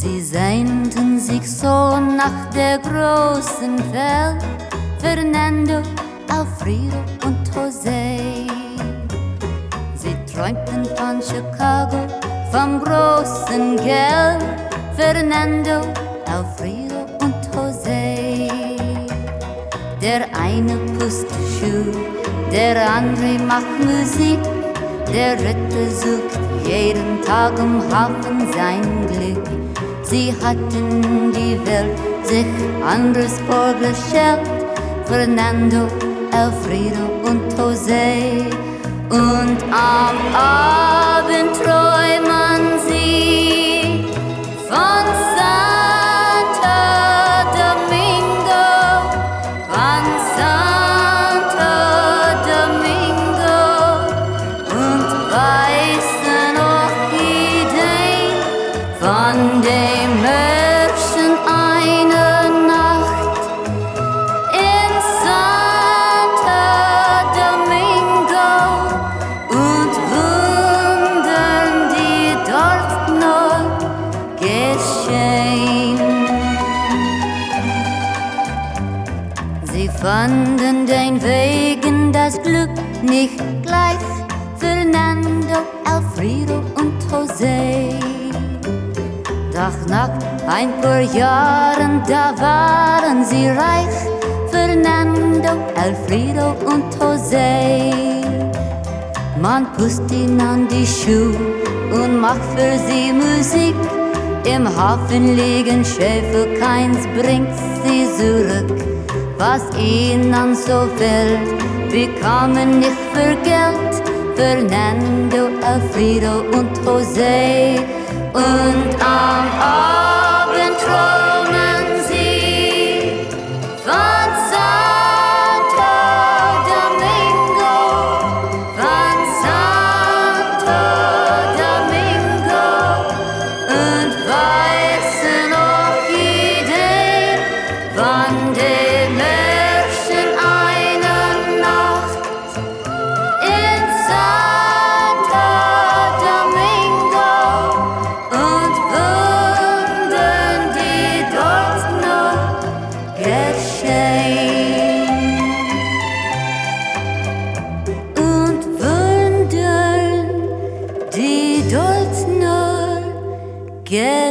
Sie sehnten sich so nach der großen Welt, Fernando, Alfredo und José. Sie träumten von Chicago, vom großen Geld, Fernando, Alfredo und José. Der eine putzt Schuh, der andere macht Musik, der dritte sucht jeden Tag im Hafen sein Glück. Sie hatten die Welt sich anders vorgestellt, Fernando, Alfredo und José. Und am Abend träumen sie von Santo Domingo, von Santo Domingo und weißen Orchideen von dem Märchen einer Nacht in Santo Domingo und Wundern, die dort noch geschehen. Sie fanden den Weg in das Glück nicht gleich, Fernando, Alfredo und José. Doch nach ein paar Jahren, da waren sie reich, Fernando, Alfredo und José. Man pusst ihnen an die Schuhe und macht für sie Musik. Im Hafen liegen Schiffe, keins bringt sie zurück. Was ihnen so fehlt, bekommen nicht für Geld, Fernando, Alfredo und José. Und am Abend träumen sie von Santo Domingo, von Santo Domingo und weißen Orchideen von dem Märchen einer Nacht in Santo Domingo und Wundern, die dort noch geschehen. Und Wundern, die dort noch geschehen.